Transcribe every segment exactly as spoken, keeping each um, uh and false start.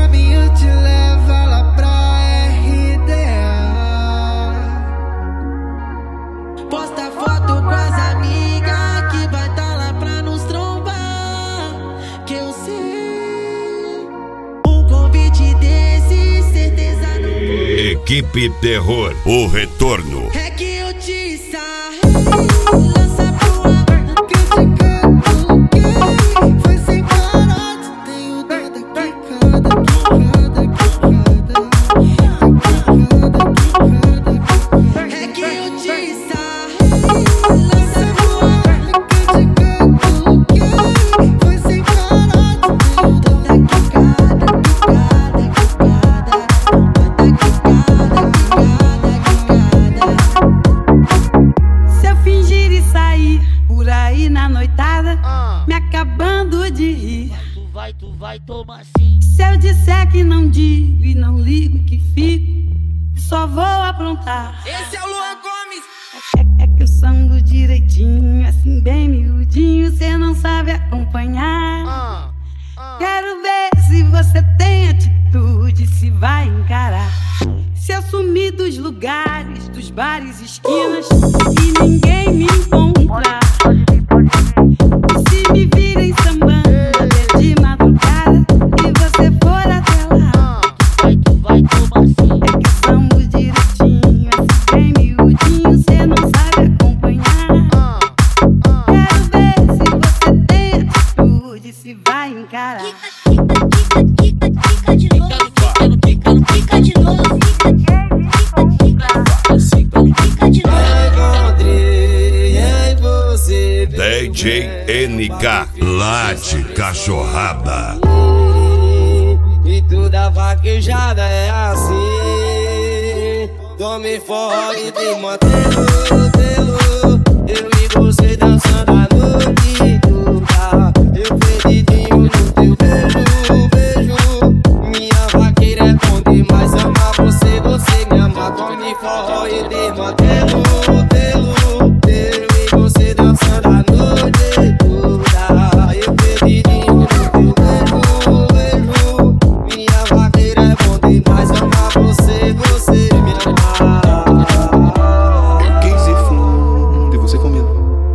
caminho te leva lá pra R D A. Posta foto com as amigas que vai tá lá pra nos trombar. Que eu sei, um convite desse, certeza não. Equipe Terror, o retorno. É que eu te sarrei, lança pro ar, criticando quem foi sem parar. Tenho dó da quicada, quicada, quicada, quicada. É que eu te sarrei, lança pro ar, criticando quem foi sem parar. Tenho dó da quicada, quicada, quicada, Se eu fingir e sair por aí na noitada, ah, me acabando de rir, Tu vai, tu vai, toma assim. se eu disser que não digo e não ligo que fico, só vou aprontar. Esse é o Luan Gomes. É, é que eu sambo direitinho, assim bem miudinho, cê não sabe acompanhar. Ah, ah. Quero ver se você tem atitude, se vai encarar. Se eu sumir dos lugares, dos bares, esquinas e ninguém me encontrar, e se me virem sambando até de madrugada e você for até lá, Vai, tu vai, toma assim. é que eu sambo direitinho, assim bem miudinho, cê não sabe acompanhar. Quero ver se você tem atitude, se vai encarar. Quica, quica, quica, quica de novo. Quica de novo. Quica, quica, quica, quica de novo. Encontrei em você, D J N K, lá de Cachorrada. e toda vaquejada é assim. Tome forró e tem mantelo, telo. Eu e você dançando a noite toda. Eu perdidinho no teu beijo, beijo. Minha vaqueira é bom demais, ama você, você me ama. Tome forró e tem mantelo, telo. Eu e você dançando a noite toda. Eu perdidinho no teu beijo, beijo. Minha vaqueira é bom demais, ama você, você me ama. quinze fundo e você comigo.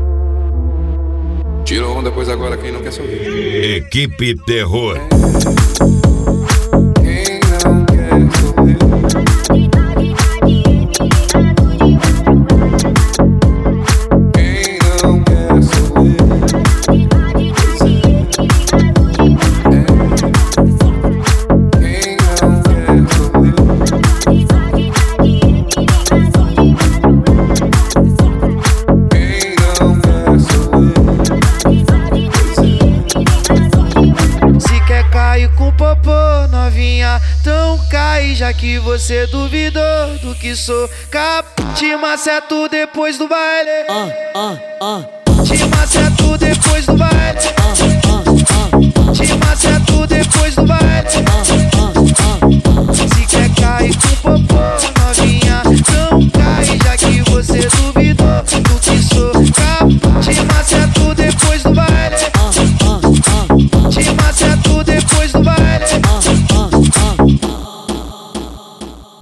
Tira onda, pois agora quem não quer sorrir. Equipe Terror. Quem não quer sorrir. Quem não quer sorrir. Quem não quer sorrir. Quem não quer sorrir. Se quer cair com popô, novinha, então cai, já que você duvidou do que sou. Cap, te maceto depois do baile. Ah, ah, ah. Te maceto depois do baile. Te maceto depois do baile.